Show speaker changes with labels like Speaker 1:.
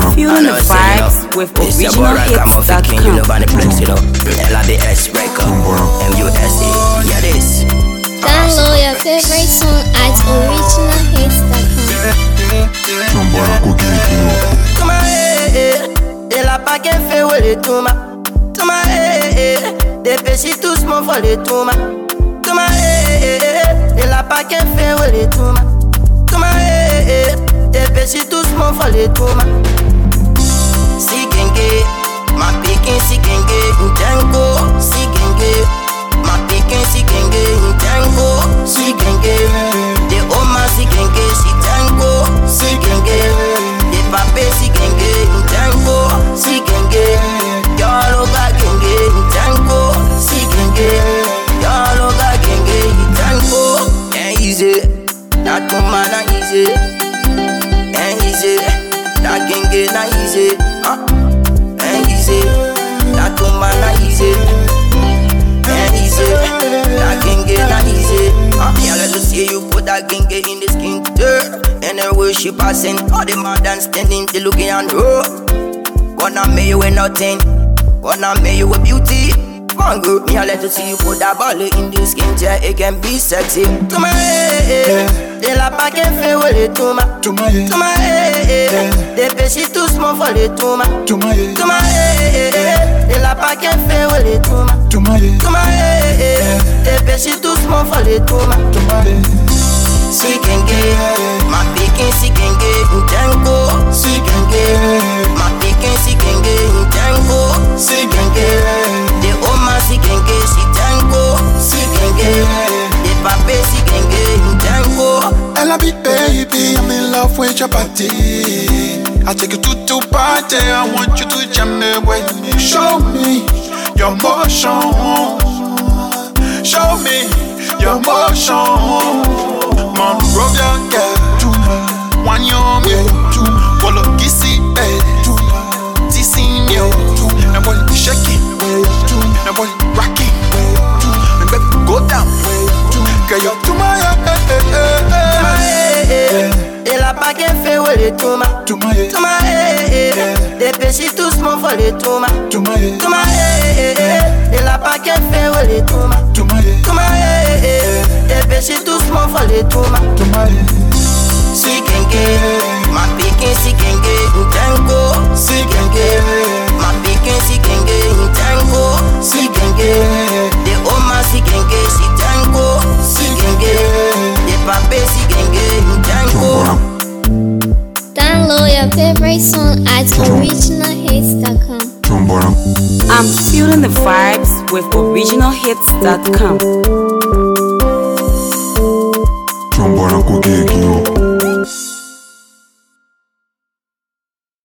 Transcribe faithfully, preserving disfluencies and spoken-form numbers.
Speaker 1: feeling the vibes with original hits dot com.
Speaker 2: You know about the place, you know. L I B S record, M U S E. Yeah, this.
Speaker 3: Download your favorite song at original hits dot com.
Speaker 4: Tuma eh eh, et la pa gen fe wele tuma. Tuma eh eh, dépêche tous mon folle tuma. Tuma eh eh, et la pa gen fe wele tuma. Tuma eh eh, dépêche tous mon folle tuma. Si genge, ma pikin si genge, ntango. Si genge, ma pikin si genge, ntango. Si genge, de oma si genge, si tango. Si genge, de pape si genge, ntango. Si genge, y'all ga genge, ntango. Si genge, y'all ga genge, ntango. And easy, that woman na easy. And easy, that genge na easy. And easy, that woman na easy. And easy, that genge na easy. Yeah, let us see you put that genge in the skin dirt. And the worship passing, all the modern standing, they looking and roll. Gonna make you with nothing, gonna make you with beauty. Come on, girl, me I let you see you put that ball in the skin, yeah, it can be sexy. Tuma eh eh, de la pa gen fe wele tuma. Tuma eh eh, dépêche tous mon folle tuma. Tuma eh eh, de la pa gen fe wele tuma. Tuma eh eh, dépêche tous mon folle tuma. Si genge, ma pikin si genge, ntango. Si genge, ma pikin si genge, ntango. Si genge, de oma si genge, si tango. Si genge, de pape si genge, ntango.
Speaker 5: L I B baby, I'm in love with your body. I take you to to party, I want you to jam me with me. Show me your motion, show me your motion. Man, rub your girl, one your me, follow kissy, eh, tissing you, and boy shaking, and boy rocking, and baby go down, girl you to my eh eh eh,
Speaker 4: et la pa gen fe wele tuma. Tuma eh eh, dépêche tous mon folle tuma. Tuma eh eh, et la pa gen fe wele tuma. Tuma eh eh, dépêche tous mon folle tuma. Si genge, ma pikin si genge, ntango. Si genge, ma pikin si genge, ntango. Si genge, de oma si genge, si tango. Si genge, de pape si genge, ntango.
Speaker 3: Download your favorite song at original hits dot com.
Speaker 1: I'm feeling the vibes with original hits dot com.
Speaker 6: Trombone,